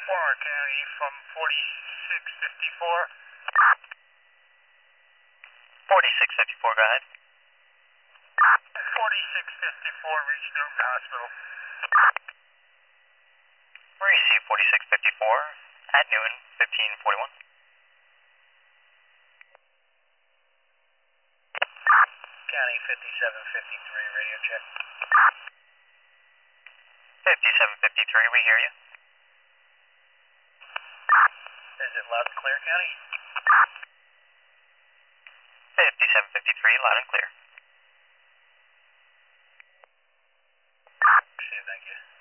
Warren County from 4654. 4654, go ahead. 4654, reach Newton Hospital. Receive 4654 at Newton, 1541. County 5753, radio check. 5753, we hear you. Is it loud and clear, County? 5753, loud and clear. Thank you.